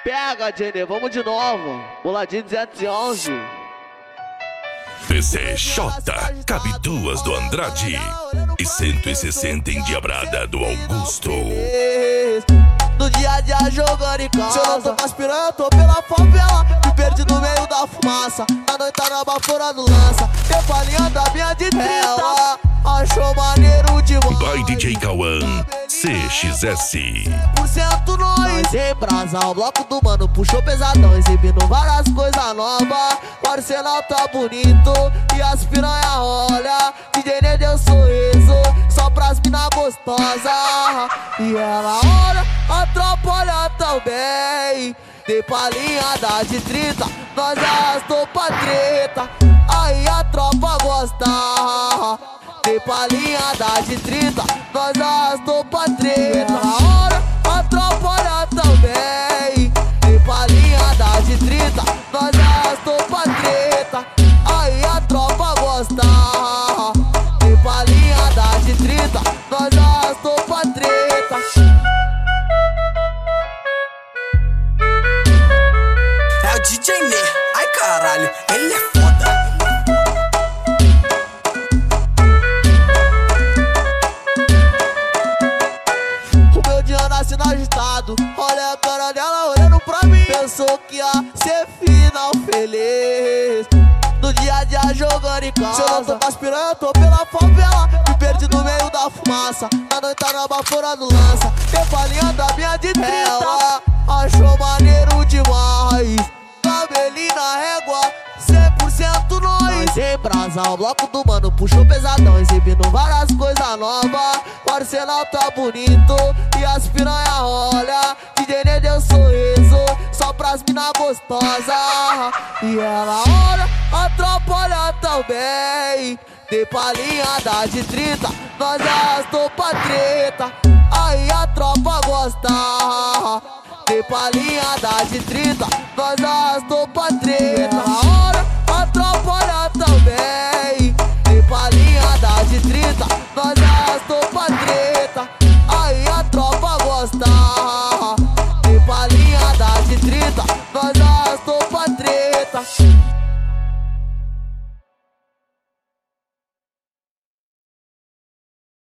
Pega, Jenny, vamos de novo. Boladinho 211. PCJ, cabe duas do Andrade e 160 endiabrada do Augusto. No dia a dia jogando em casa. Se eu não tô com as piranha, eu tô pela favela. Me perdi no meio da fumaça. Na noite tá na baforando lança. Eu falinha da minha de tela. Achou maneiro demais. By DJ Cauã, CXS. 100% nós em brasa. O bloco do mano puxou pesadão, exibindo várias coisas novas. O arsenal tá bonito e as piranha olha. DJ Ney deu sorriso só pras mina gostosa. E ela olha, a tropa olha também. Dei palhinha da de 30, nós arrastou pra treta. Aí a tropa gosta. Dei palhinha da de 30, nós arrastou pra treta. Ela olha, a tropa olha também. Dei palhinha da de 30, nós arrastou pra treta. Aí a tropa gosta. Dei palhinha da de 30, nós arrastou pra treta. É o DJ Ney, ai caralho, ele é foda. O meu dia nasce no agitado, olha a cara dela olhando pra mim. Pensou que ia ser final feliz. No dia a dia jogando em casa. Se eu não tô com as piranha, eu tô pela favela. Me perdi no meio da fumaça. Na noite tá na baforando lança. Tem palhinha da minha de 30. Ela achou maneiro demais. Cabelinho na régua, 100% nós em brasa. O bloco do mano puxou pesadão, exibindo várias coisas novas. O arsenal tá bonito e as piranha olha. DJ Ney deu sorriso só pras mina gostosa. E ela olha, a tropa olha também. Dei palhinha da de 30, nós arrastou pra treta. Aí a tropa gosta. Dei palhinha da de 30, nós arrastou pra treta. Ela olha, a tropa olha também. Dei palhinha da de 30, nós arrastou pra treta. Aí a tropa gosta. Dei palhinha da de 30, nós arrastou pra treta.